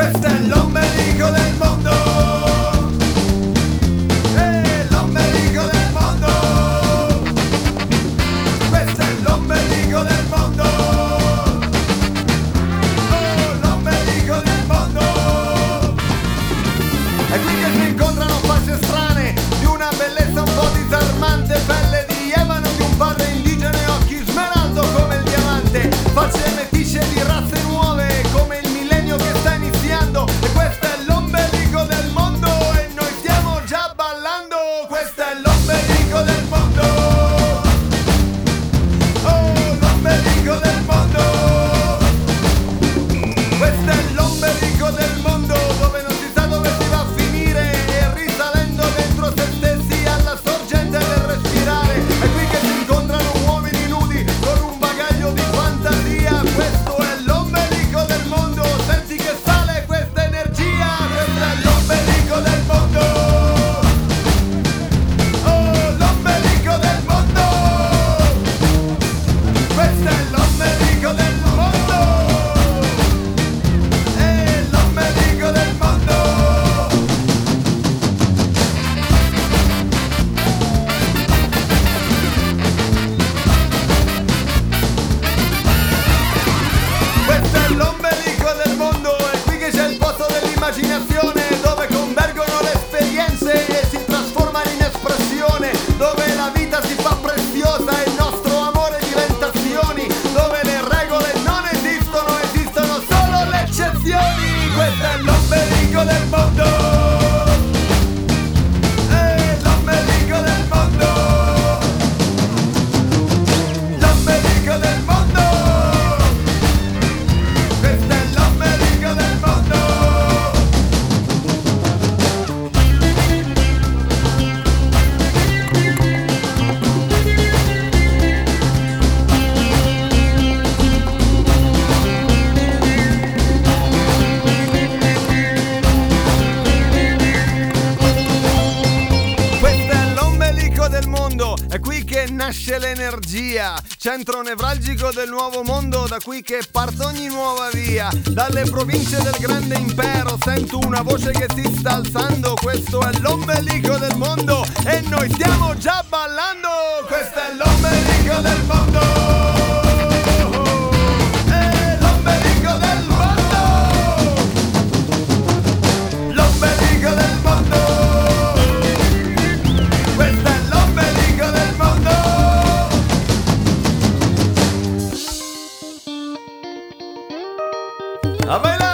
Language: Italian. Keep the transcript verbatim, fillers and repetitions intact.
Questo è l'ombelico del mondo. Eh, l'ombelico del mondo. Questo è l'ombelico del mondo. Oh, l'ombelico del mondo. È qui che si incontrano facce strane, di una bellezza un po' disarmante, pelle di ebano di un padre indigeno e occhi smeraldo come il diamante, facce metisce di razze nuove come il millennio che sta iniziando. E questo è l'ombelico del mondo e noi stiamo già ballando. Questo è l'ombelico del mondo. Oh, l'ombelico del mondo. Questo è l'ombelico del mondo, dove non si sa dove si va a finire, e risalendo dentro se stessi alla sorgente del respirare. È qui che si incontrano uomini nudi con un bagaglio di fantasia. Questo è l'ombelico del mondo, senti che sale questa energia. Questo è l'ombelico del mondo. Oh, l'ombelico del mondo. Questo è l'ombelico del mondo. Eh, l'ombelico del mondo. Questo è l'ombelico del mondo, è qui che c'è il posto dell'immaginazione, dove convergono le esperienze e si trasformano in espressione, dove la vita si fa preziosa e il nostro amore diventa azioni, dove le regole non esistono, esistono solo le eccezioni. Questo è l'ombelico del mondo. Eh, l'ombelico del mondo. L'ombelico del mondo. Questo è l'ombelico del mondo. Questo è l'ombelico del mondo, è qui che nasce l'energia, centro nevralgico del nuovo mondo, da qui che parte ogni nuova via. Dalle province del grande impero sento una voce che si sta alzando. Questo è l'ombelico del mondo e noi stiamo già ballando. Questo è l'ombelico del mondo. Eh, l'ombelico del mondo. L'ombelico del mondo. Questo è l'ombelico del mondo. A bailar!